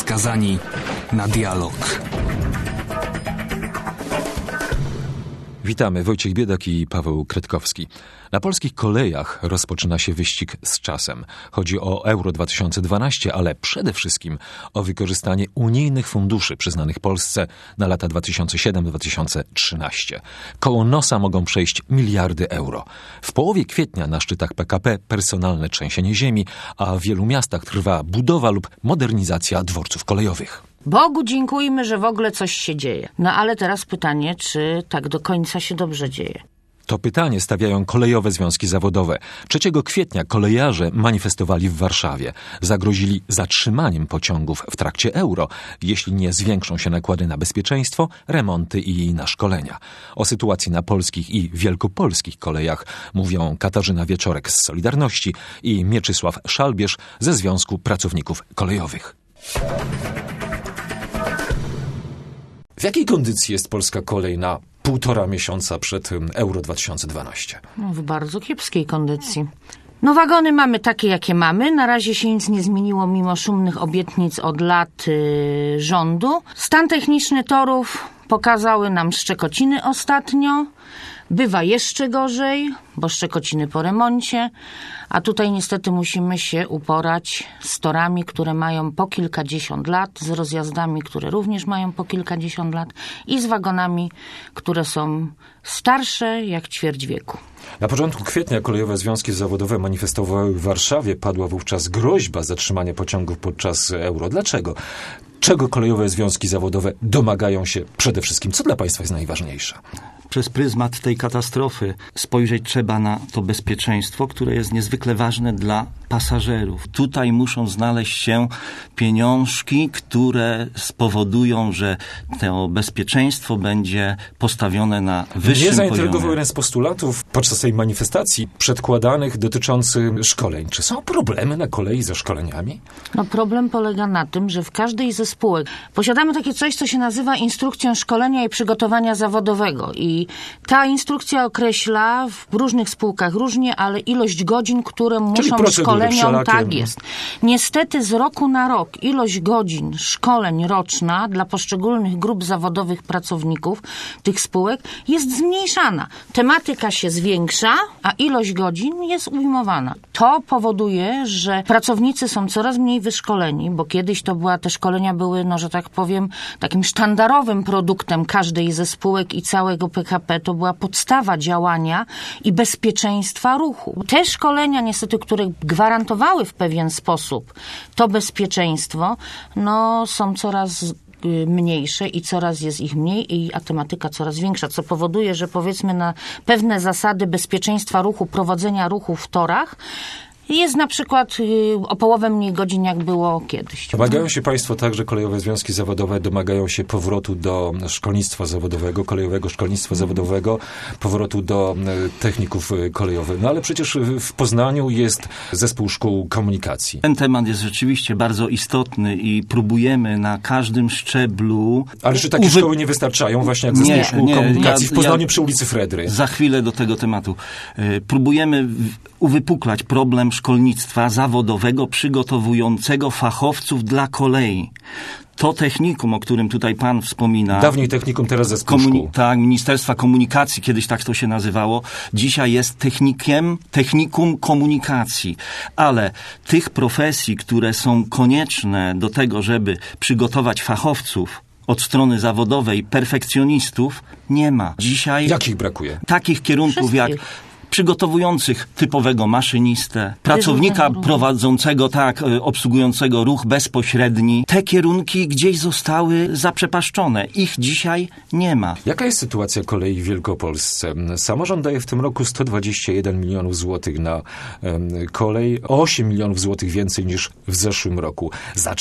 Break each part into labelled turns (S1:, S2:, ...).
S1: skazani na dialog.
S2: Witamy, Wojciech Biedak i Paweł Kretkowski. Na polskich kolejach rozpoczyna się wyścig z czasem. Chodzi o Euro 2012, ale przede wszystkim o wykorzystanie unijnych funduszy przyznanych Polsce na lata 2007-2013. Koło nosa mogą przejść miliardy euro. W połowie kwietnia na szczytach PKP personalne trzęsienie ziemi, a w wielu miastach trwa budowa lub modernizacja dworców kolejowych.
S3: Bogu dziękujmy, że w ogóle coś się dzieje. No ale teraz pytanie, czy tak do końca się dobrze dzieje?
S2: To pytanie stawiają kolejowe związki zawodowe. 3 kwietnia kolejarze manifestowali w Warszawie. Zagrozili zatrzymaniem pociągów w trakcie euro, jeśli nie zwiększą się nakłady na bezpieczeństwo, remonty i na szkolenia. O sytuacji na polskich i wielkopolskich kolejach mówią Katarzyna Wieczorek z Solidarności i Mieczysław Szalbierz ze Związku Pracowników Kolejowych. W jakiej kondycji jest polska kolej na 1,5 miesiąca przed Euro 2012?
S3: W bardzo kiepskiej kondycji. No wagony mamy takie, jakie mamy. Na razie się nic nie zmieniło mimo szumnych obietnic od lat rządu. Stan techniczny torów pokazały nam Szczekociny ostatnio. Bywa jeszcze gorzej, bo Szczekociny po remoncie, a tutaj niestety musimy się uporać z torami, które mają po kilkadziesiąt lat, z rozjazdami, które również mają po kilkadziesiąt lat i z wagonami, które są starsze jak ćwierć wieku.
S2: Na początku kwietnia kolejowe związki zawodowe manifestowały w Warszawie. Padła wówczas groźba zatrzymania pociągów podczas euro. Dlaczego? Czego kolejowe związki zawodowe domagają się przede wszystkim? Co dla państwa jest najważniejsze?
S4: Przez pryzmat tej katastrofy spojrzeć trzeba na to bezpieczeństwo, które jest niezwykle ważne dla pasażerów. Tutaj muszą znaleźć się pieniążki, które spowodują, że to bezpieczeństwo będzie postawione na wyższym poziomie.
S2: Mnie zaintrygował jeden z postulatów podczas tej manifestacji przedkładanych dotyczący szkoleń. Czy są problemy na kolei ze szkoleniami?
S3: No problem polega na tym, że w każdej ze spółek posiadamy takie coś, co się nazywa instrukcją szkolenia i przygotowania zawodowego i ta instrukcja określa w różnych spółkach różnie, ale ilość godzin, które muszą szkoleniom, tak jest. Niestety z roku na rok ilość godzin szkoleń roczna dla poszczególnych grup zawodowych pracowników tych spółek jest zmniejszana. Tematyka się zwiększa, a ilość godzin jest ujmowana. To powoduje, że pracownicy są coraz mniej wyszkoleni, bo kiedyś te szkolenia były, no że tak powiem, takim sztandarowym produktem każdej ze spółek i całego PKP. To była podstawa działania i bezpieczeństwa ruchu. Te szkolenia niestety, które gwarantowały w pewien sposób to bezpieczeństwo, no są coraz mniejsze i coraz jest ich mniej, a tematyka coraz większa, co powoduje, że powiedzmy na pewne zasady bezpieczeństwa ruchu, prowadzenia ruchu w torach jest na przykład o połowę mniej godzin, jak było kiedyś.
S2: Domagają się państwo także, kolejowe związki zawodowe domagają się powrotu do szkolnictwa zawodowego, kolejowego szkolnictwa zawodowego, powrotu do techników kolejowych. No ale przecież w Poznaniu jest zespół szkół komunikacji.
S4: Ten temat jest rzeczywiście bardzo istotny i próbujemy na każdym szczeblu...
S2: Ale czy takie szkoły nie wystarczają, właśnie jak zespół szkół komunikacji w Poznaniu przy ulicy Fredry?
S4: Za chwilę do tego tematu. Próbujemy uwypuklać problem szkolnictwa zawodowego przygotowującego fachowców dla kolei. To technikum, o którym tutaj pan wspomina...
S2: Dawniej technikum, teraz zespół szkół.
S4: Tak, Ministerstwa Komunikacji, kiedyś tak to się nazywało. Dzisiaj jest technikum komunikacji. Ale tych profesji, które są konieczne do tego, żeby przygotować fachowców od strony zawodowej, perfekcjonistów, nie ma. Dzisiaj...
S2: Jakich brakuje?
S4: Takich kierunków jak przygotowujących typowego maszynistę, pracownika prowadzącego, obsługującego ruch bezpośredni. Te kierunki gdzieś zostały zaprzepaszczone. Ich dzisiaj nie ma.
S2: Jaka jest sytuacja kolei w Wielkopolsce? Samorząd daje w tym roku 121 milionów złotych na kolej, o 8 milionów złotych więcej niż w zeszłym roku. Za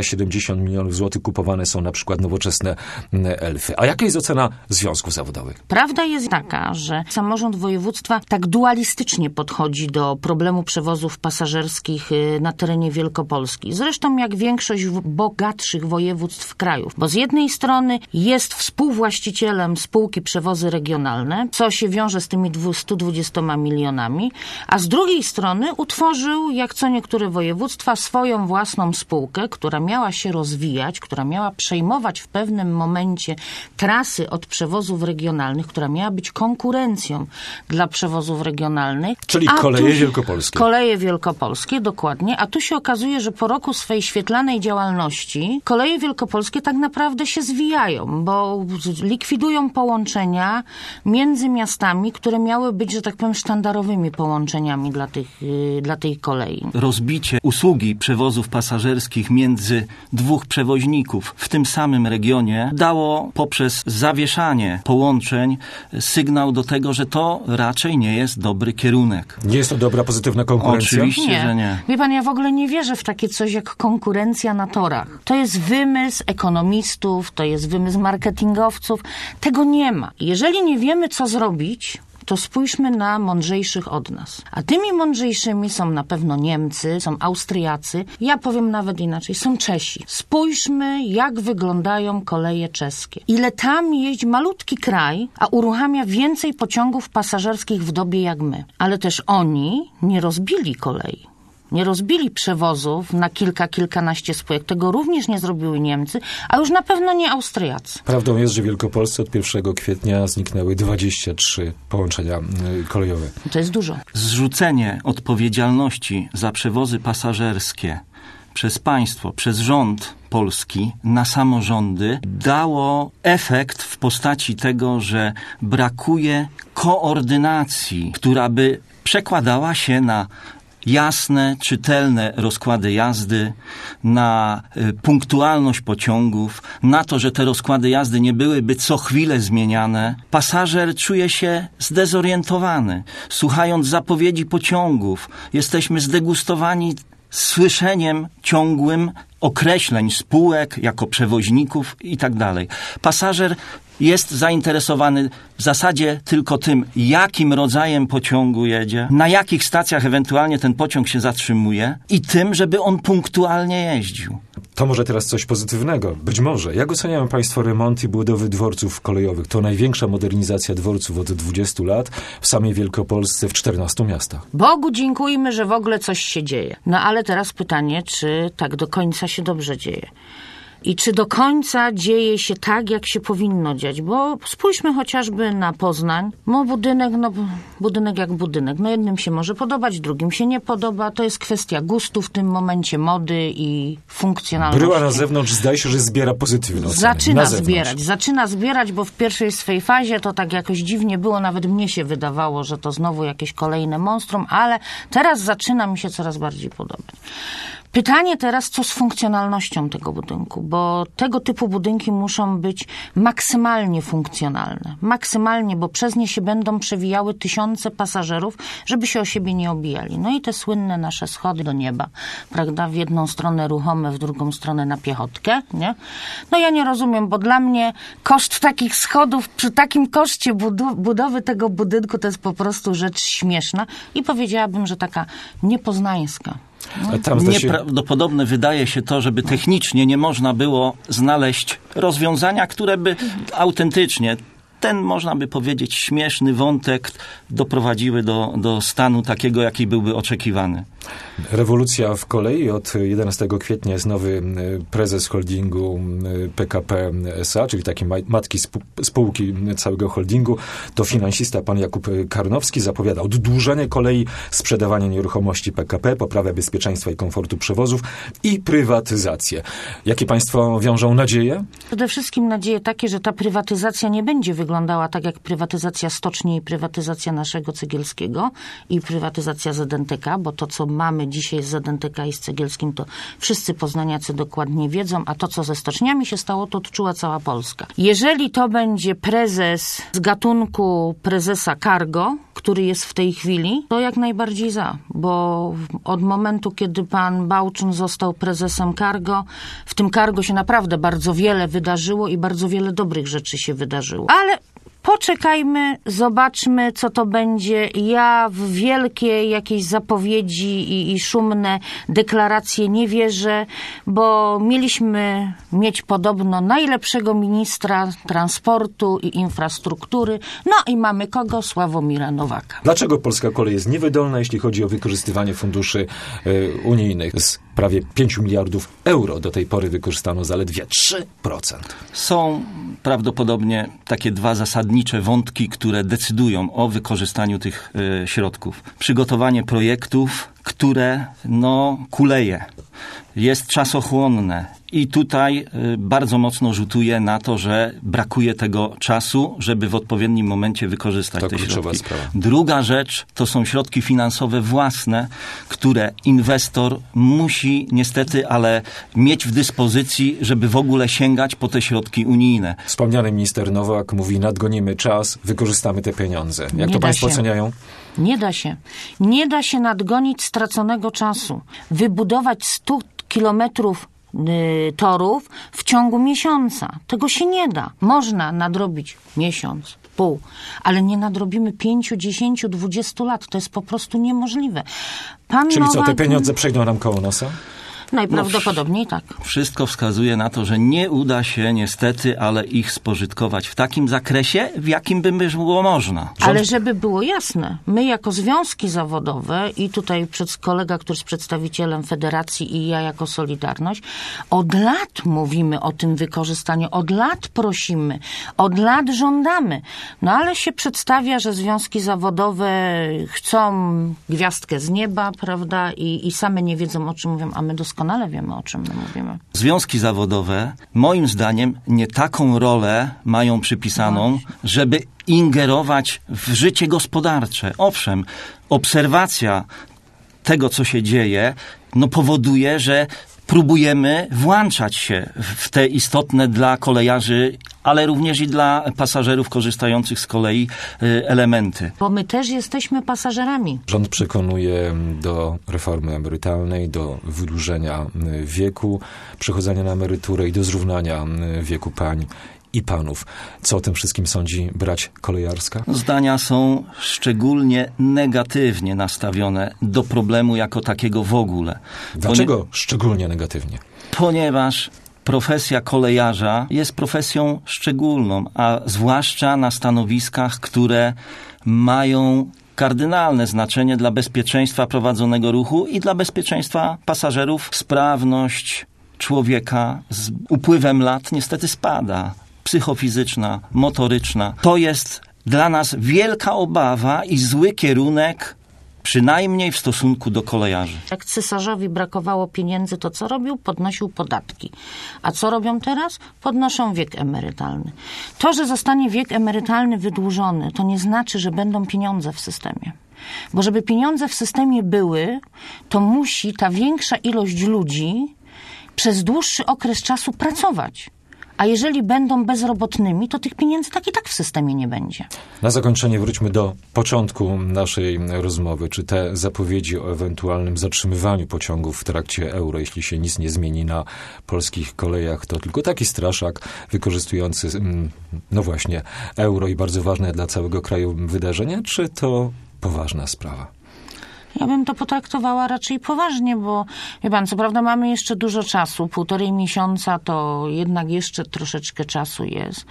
S2: 470 milionów złotych kupowane są na przykład nowoczesne elfy. A jaka jest ocena związków zawodowych?
S3: Prawda jest taka, że samorząd województwa tak tak dualistycznie podchodzi do problemu przewozów pasażerskich na terenie Wielkopolski. Zresztą jak większość bogatszych województw krajów. Bo z jednej strony jest współwłaścicielem spółki Przewozy Regionalne, co się wiąże z tymi 120 milionami, a z drugiej strony utworzył, jak co niektóre województwa, swoją własną spółkę, która miała się rozwijać, która miała przejmować w pewnym momencie trasy od przewozów regionalnych, która miała być konkurencją dla przewozów regionalnych.
S2: Czyli Koleje Wielkopolskie.
S3: Koleje Wielkopolskie, dokładnie. A tu się okazuje, że po roku swej świetlanej działalności Koleje Wielkopolskie tak naprawdę się zwijają, bo likwidują połączenia między miastami, które miały być, że tak powiem, sztandarowymi połączeniami dla tej kolei.
S4: Rozbicie usługi przewozów pasażerskich między dwóch przewoźników w tym samym regionie dało poprzez zawieszanie połączeń sygnał do tego, że to raczej nie jest dobry kierunek.
S2: Nie jest to dobra, pozytywna konkurencja?
S4: Oczywiście, że nie.
S3: Wie pan, ja w ogóle nie wierzę w takie coś jak konkurencja na torach. To jest wymysł ekonomistów, to jest wymysł marketingowców. Tego nie ma. Jeżeli nie wiemy, co zrobić, to spójrzmy na mądrzejszych od nas. A tymi mądrzejszymi są na pewno Niemcy, są Austriacy, ja powiem nawet inaczej, są Czesi. Spójrzmy, jak wyglądają koleje czeskie. Ile tam jeździ malutki kraj, a uruchamia więcej pociągów pasażerskich w dobie jak my. Ale też oni nie rozbili kolei. Nie rozbili przewozów na kilkanaście spółek. Tego również nie zrobiły Niemcy, a już na pewno nie Austriacy.
S2: Prawdą jest, że w Wielkopolsce od 1 kwietnia zniknęły 23 połączenia kolejowe.
S3: To jest dużo.
S4: Zrzucenie odpowiedzialności za przewozy pasażerskie przez państwo, przez rząd polski na samorządy dało efekt w postaci tego, że brakuje koordynacji, która by przekładała się na jasne, czytelne rozkłady jazdy, na punktualność pociągów, na to, że te rozkłady jazdy nie byłyby co chwilę zmieniane. Pasażer czuje się zdezorientowany. Słuchając zapowiedzi pociągów, jesteśmy zdegustowani słyszeniem ciągłym określeń spółek jako przewoźników i tak dalej. Pasażer jest zainteresowany w zasadzie tylko tym, jakim rodzajem pociągu jedzie, na jakich stacjach ewentualnie ten pociąg się zatrzymuje i tym, żeby on punktualnie jeździł.
S2: To może teraz coś pozytywnego. Być może. Jak oceniają państwo remont i budowy dworców kolejowych? To największa modernizacja dworców od 20 lat w samej Wielkopolsce w 14 miastach.
S3: Bogu dziękujmy, że w ogóle coś się dzieje. No ale teraz pytanie, czy tak do końca się dobrze dzieje? I czy do końca dzieje się tak, jak się powinno dziać? Bo spójrzmy chociażby na Poznań. Budynek jak budynek. No jednym się może podobać, drugim się nie podoba. To jest kwestia gustu w tym momencie, mody i funkcjonalności.
S2: Bryła na zewnątrz zdaje się, że zbiera pozytywne oceny.
S3: Zaczyna zbierać, bo w pierwszej swej fazie to tak jakoś dziwnie było. Nawet mnie się wydawało, że to znowu jakieś kolejne monstrum, ale teraz zaczyna mi się coraz bardziej podobać. Pytanie teraz, co z funkcjonalnością tego budynku, bo tego typu budynki muszą być maksymalnie funkcjonalne. Maksymalnie, bo przez nie się będą przewijały tysiące pasażerów, żeby się o siebie nie obijali. No i te słynne nasze schody do nieba, prawda? W jedną stronę ruchome, w drugą stronę na piechotkę, nie? No ja nie rozumiem, bo dla mnie koszt takich schodów przy takim koszcie budowy tego budynku to jest po prostu rzecz śmieszna i powiedziałabym, że taka niepoznańska.
S4: Nieprawdopodobne wydaje się to, żeby technicznie nie można było znaleźć rozwiązania, które by autentycznie ten, można by powiedzieć, śmieszny wątek doprowadziły do stanu takiego, jaki byłby oczekiwany.
S2: Rewolucja w kolei. Od 11 kwietnia jest nowy prezes holdingu PKP SA, czyli takiej matki spółki całego holdingu. To finansista pan Jakub Karnowski zapowiada oddłużenie kolei, sprzedawanie nieruchomości PKP, poprawę bezpieczeństwa i komfortu przewozów i prywatyzację. Jakie państwo wiążą nadzieje?
S3: Przede wszystkim nadzieje takie, że ta prywatyzacja nie będzie wyglądała tak jak prywatyzacja stoczni i prywatyzacja naszego Cegielskiego i prywatyzacja ZNTK, bo to, co mamy dzisiaj z ZNTK i z Cegielskim, to wszyscy poznaniacy dokładnie wiedzą, a to, co ze stoczniami się stało, to odczuła cała Polska. Jeżeli to będzie prezes z gatunku prezesa Cargo, który jest w tej chwili, to jak najbardziej za, bo od momentu, kiedy pan Bałczun został prezesem Cargo, w tym Cargo się naprawdę bardzo wiele wydarzyło i bardzo wiele dobrych rzeczy się wydarzyło. Ale Poczekajmy, zobaczmy, co to będzie. Ja w wielkie jakieś zapowiedzi i szumne deklaracje nie wierzę, bo mieliśmy mieć podobno najlepszego ministra transportu i infrastruktury. No i mamy kogo? Sławomira Nowaka.
S2: Dlaczego polska kolej jest niewydolna, jeśli chodzi o wykorzystywanie funduszy unijnych? Z prawie 5 miliardów euro do tej pory wykorzystano zaledwie 3%.
S4: Są prawdopodobnie takie dwa zasadnicze wątki, które decydują o wykorzystaniu tych środków. Przygotowanie projektów, które kuleje, jest czasochłonne i tutaj bardzo mocno rzutuje na to, że brakuje tego czasu, żeby w odpowiednim momencie wykorzystać te środki.
S2: Sprawa.
S4: Druga rzecz to są środki finansowe własne, które inwestor musi niestety, ale mieć w dyspozycji, żeby w ogóle sięgać po te środki unijne.
S2: Wspomniany minister Nowak mówi, nadgonimy czas, wykorzystamy te pieniądze. Jak to państwo oceniają?
S3: Nie da się. Nie da się nadgonić straconego czasu. Wybudować 100 kilometrów torów w ciągu miesiąca. Tego się nie da. Można nadrobić miesiąc, pół, ale nie nadrobimy 5, 10, 20 lat. To jest po prostu niemożliwe.
S2: Czyli co, te pieniądze przejdą nam koło nosa?
S3: Najprawdopodobniej tak.
S4: Wszystko wskazuje na to, że nie uda się niestety, ale ich spożytkować w takim zakresie, w jakim by było można.
S3: Ale żeby było jasne, my jako związki zawodowe i tutaj kolega, który jest przedstawicielem Federacji i ja jako Solidarność, od lat mówimy o tym wykorzystaniu, od lat prosimy, od lat żądamy. No ale się przedstawia, że związki zawodowe chcą gwiazdkę z nieba, prawda, i same nie wiedzą, o czym mówią, a my doskonale wiemy, o czym my mówimy.
S4: Związki zawodowe, moim zdaniem, nie taką rolę mają przypisaną, żeby ingerować w życie gospodarcze. Owszem, obserwacja tego, co się dzieje, powoduje, że próbujemy włączać się w te istotne dla kolejarzy, ale również i dla pasażerów korzystających z kolei elementy.
S3: Bo my też jesteśmy pasażerami.
S2: Rząd przekonuje do reformy emerytalnej, do wydłużenia wieku przechodzenia na emeryturę i do zrównania wieku pań i panów. Co o tym wszystkim sądzi brać kolejarska?
S4: Zdania są szczególnie negatywnie nastawione do problemu jako takiego w ogóle.
S2: Dlaczego szczególnie negatywnie?
S4: Ponieważ profesja kolejarza jest profesją szczególną, a zwłaszcza na stanowiskach, które mają kardynalne znaczenie dla bezpieczeństwa prowadzonego ruchu i dla bezpieczeństwa pasażerów. Sprawność człowieka z upływem lat niestety spada. Psychofizyczna, motoryczna. To jest dla nas wielka obawa i zły kierunek, przynajmniej w stosunku do kolejarzy.
S3: Jak cesarzowi brakowało pieniędzy, to co robił? Podnosił podatki. A co robią teraz? Podnoszą wiek emerytalny. To, że zostanie wiek emerytalny wydłużony, to nie znaczy, że będą pieniądze w systemie. Bo żeby pieniądze w systemie były, to musi ta większa ilość ludzi przez dłuższy okres czasu pracować. A jeżeli będą bezrobotnymi, to tych pieniędzy tak i tak w systemie nie będzie.
S2: Na zakończenie wróćmy do początku naszej rozmowy. Czy te zapowiedzi o ewentualnym zatrzymywaniu pociągów w trakcie euro, jeśli się nic nie zmieni na polskich kolejach, to tylko taki straszak wykorzystujący, właśnie, euro i bardzo ważne dla całego kraju wydarzenie, czy to poważna sprawa?
S3: Ja bym to potraktowała raczej poważnie, bo wie pan, co prawda mamy jeszcze dużo czasu, 1,5 miesiąca to jednak jeszcze troszeczkę czasu jest.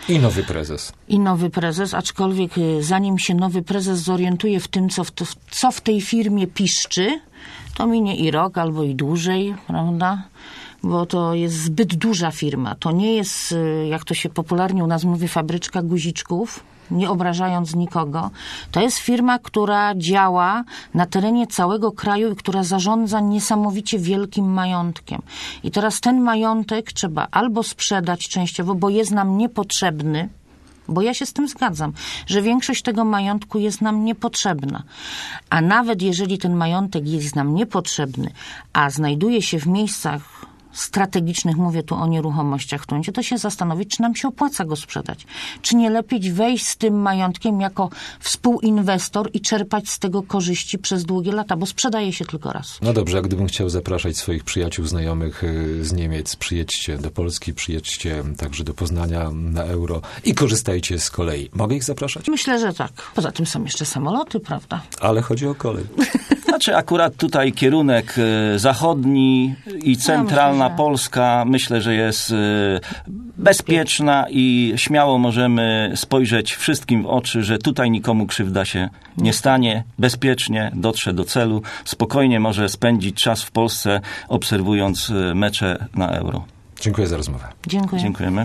S2: I nowy prezes.
S3: Aczkolwiek zanim się nowy prezes zorientuje w tym, co w tej firmie piszczy, to minie i rok albo i dłużej, prawda? Bo to jest zbyt duża firma. To nie jest, jak to się popularnie u nas mówi, fabryczka guziczków, nie obrażając nikogo. To jest firma, która działa na terenie całego kraju i która zarządza niesamowicie wielkim majątkiem. I teraz ten majątek trzeba albo sprzedać częściowo, bo jest nam niepotrzebny, bo ja się z tym zgadzam, że większość tego majątku jest nam niepotrzebna. A nawet jeżeli ten majątek jest nam niepotrzebny, a znajduje się w miejscach strategicznych, mówię tu o nieruchomościach w gruncie, to się zastanowić, czy nam się opłaca go sprzedać. Czy nie lepiej wejść z tym majątkiem jako współinwestor i czerpać z tego korzyści przez długie lata, bo sprzedaje się tylko raz.
S2: No dobrze, a gdybym chciał zapraszać swoich przyjaciół, znajomych z Niemiec, przyjedźcie do Polski, przyjedźcie także do Poznania na euro i korzystajcie z kolei. Mogę ich zapraszać?
S3: Myślę, że tak. Poza tym są jeszcze samoloty, prawda?
S2: Ale chodzi o kolej.
S4: Znaczy akurat tutaj kierunek zachodni i centralna Polska myślę, że jest bezpieczna i śmiało możemy spojrzeć wszystkim w oczy, że tutaj nikomu krzywda się nie stanie, bezpiecznie dotrze do celu, spokojnie może spędzić czas w Polsce, obserwując mecze na Euro.
S2: Dziękuję za rozmowę.
S3: Dziękuję.
S4: Dziękujemy.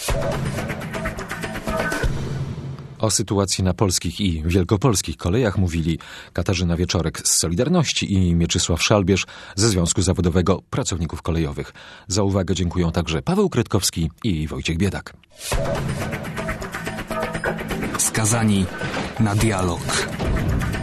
S2: O sytuacji na polskich i wielkopolskich kolejach mówili Katarzyna Wieczorek z Solidarności i Mieczysław Szalbierz ze Związku Zawodowego Pracowników Kolejowych. Za uwagę dziękują także Paweł Kretkowski i Wojciech Biedak.
S1: Skazani na dialog.